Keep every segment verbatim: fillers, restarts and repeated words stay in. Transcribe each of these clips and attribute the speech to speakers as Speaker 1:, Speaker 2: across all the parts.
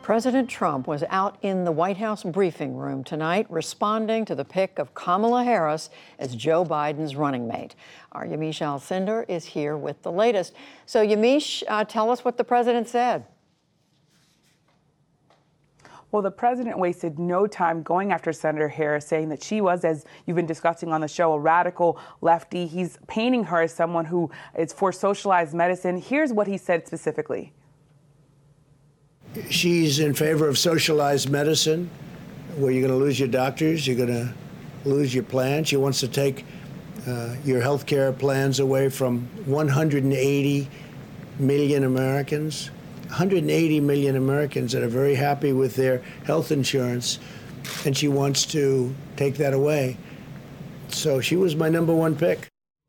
Speaker 1: President Trump was out in the White House briefing room tonight responding to the pick of Kamala Harris as Joe Biden's running mate. Our Yamiche Alcindor is here with the latest. So, Yamiche, uh, tell us what the president said.
Speaker 2: Well, the president wasted no time going after Senator Harris, saying that she was, as you've been discussing on the show, a radical lefty. He's painting her as someone who is for socialized medicine. Here's what he said specifically.
Speaker 3: She's in favor of socialized medicine, where you're going to lose your doctors, you're going to lose your plans. She wants to take uh, your health care plans away from one hundred eighty million Americans. one hundred eighty million Americans that are very happy with their health insurance, and she wants to take that away. So she was my number one pick.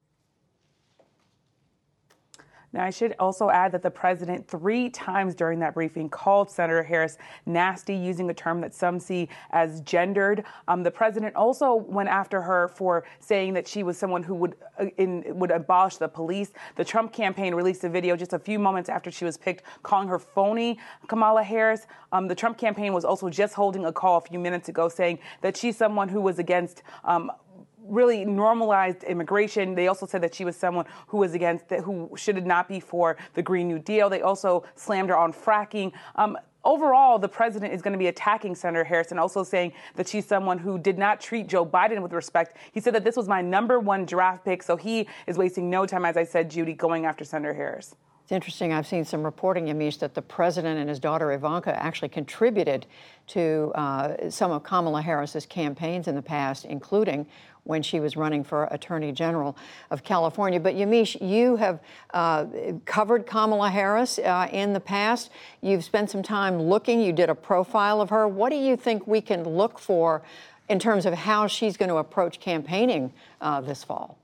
Speaker 2: Now, I should also add that the president three times during that briefing called Senator Harris nasty, using a term that some see as gendered. Um, the president also went after her for saying that she was someone who would uh, in, would abolish the police. The Trump campaign released a video just a few moments after she was picked, calling her phony, Kamala Harris. Um, the Trump campaign was also just holding a call a few minutes ago saying that she's someone who was against um, really normalized immigration. They also said that she was someone who was against, who should not be for the Green New Deal. They also slammed her on fracking. Um, Overall, the president is going to be attacking Senator Harris and also saying that she's someone who did not treat Joe Biden with respect. He said that this was my number one draft pick, so he is wasting no time, as I said, Judy, going after Senator Harris.
Speaker 1: It's interesting. I've seen some reporting, Yamiche, that the president and his daughter Ivanka actually contributed to uh, some of Kamala Harris's campaigns in the past, including when she was running for Attorney General of California. But Yamiche, you have uh, covered Kamala Harris uh, in the past. You've spent some time looking. You did a profile of her. What do you think we can look for in terms of how she's going to approach campaigning uh, this fall?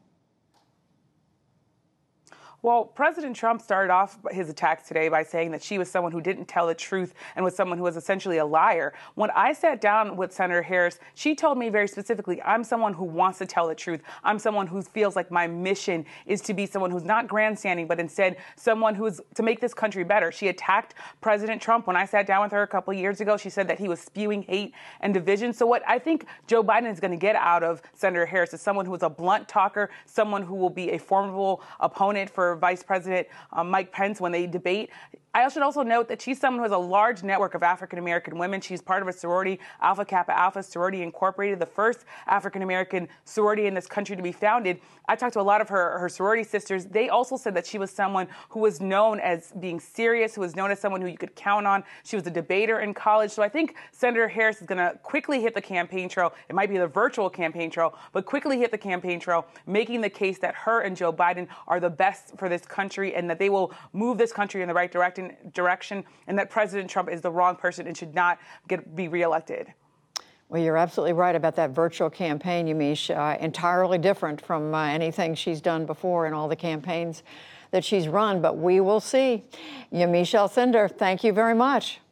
Speaker 2: Well, President Trump started off his attacks today by saying that she was someone who didn't tell the truth and was someone who was essentially a liar. When I sat down with Senator Harris, she told me very specifically, I'm someone who wants to tell the truth. I'm someone who feels like my mission is to be someone who's not grandstanding, but instead someone who's to make this country better. She attacked President Trump. When I sat down with her a couple of years ago, she said that he was spewing hate and division. So what I think Joe Biden is going to get out of Senator Harris is someone who is a blunt talker, someone who will be a formidable opponent for Vice President um, Mike Pence when they debate. I should also note that she's someone who has a large network of African-American women. She's part of a sorority, Alpha Kappa Alpha Sorority Incorporated, the first African-American sorority in this country to be founded. I talked to a lot of her, her sorority sisters. They also said that she was someone who was known as being serious, who was known as someone who you could count on. She was a debater in college. So I think Senator Harris is going to quickly hit the campaign trail. It might be the virtual campaign trail, but quickly hit the campaign trail, making the case that her and Joe Biden are the best for this country and that they will move this country in the right direction. direction and that President Trump is the wrong person and should not get be reelected.
Speaker 1: Well, you're absolutely right about that virtual campaign, Yamiche. Uh, entirely different from uh, anything she's done before in all the campaigns that she's run, but we will see. Yamiche Alcindor, thank you very much.